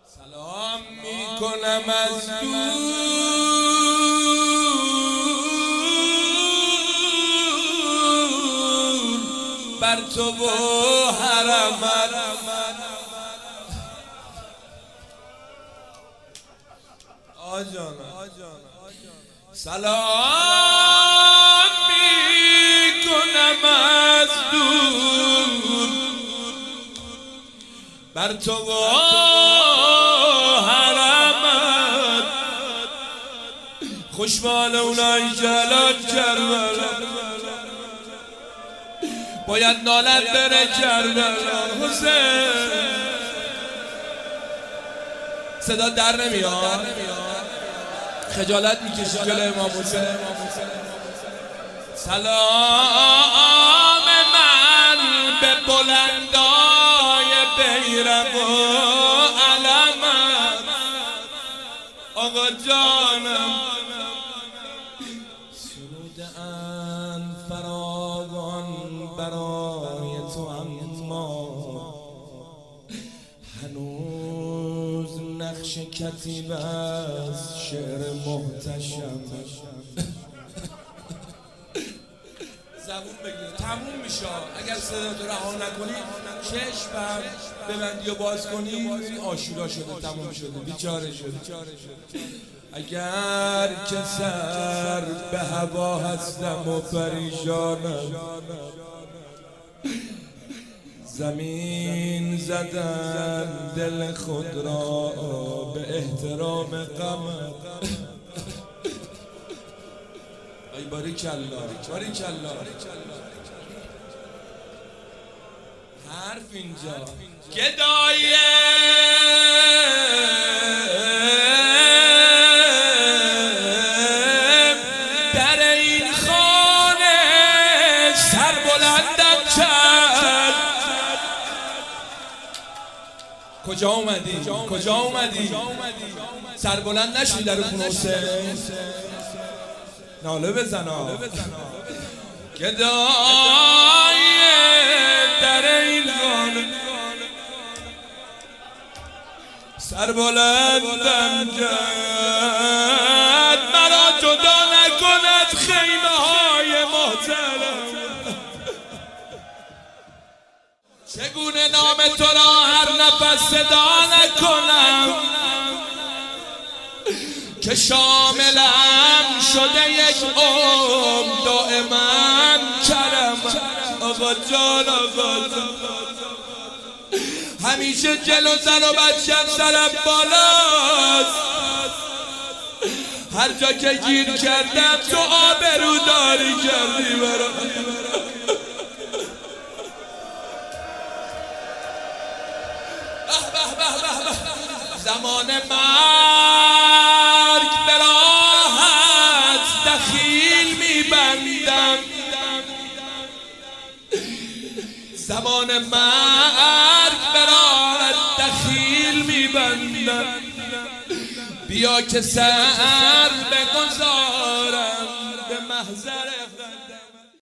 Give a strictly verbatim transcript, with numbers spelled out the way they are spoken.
سلام میکنم از دور بر تو و حرمت. آجانا سلام میکنم از دور بر تو و حرمت. خوشبال اونای جلال کربلا باید نالت بره کربلا. حسین صدا در نمیاد، خجالت میکشی جلوی امام حسین. سلام من به بلندای بیرق و علمت. آقا جانم سروده‌اند فراوان برای تو، اما هنوز نقش کتیبه از شعر محتشم. زبون بگیر تموم میشه. اگر صدا تو رها نکنی، چشمم ببندی و باز کنی، این آشورا شده، تموم شده، بیچاره شده. اگر که سر به هوا هستم و پریشانم، زمین زدن دل خود را به احترام غمت. ای باریکالله باریکالله. حرف اینجا گدای در این خانه سر بلندم کرد. کجا اومدی؟ کجا اومدی؟ سر بلند نشدی در خونه حسین؟ ناله بزنا گدای در این خانه سر بلندم کرد. مرا جدا نکند خیمه های محترم. چگونه نام تو را هر نفس صدا نکنم که شاملم شده یک عمر دائما کرم. آقا جان آقا جان همیشه جلو زن و بچم سرم بالاست. هر جا که گیر کردم تو آبروداری کردی برام. زمان مرگ به راحت دخیل میبندم. زمان مرگ به راحت دخیل میبندم. بیا که سر بگذارم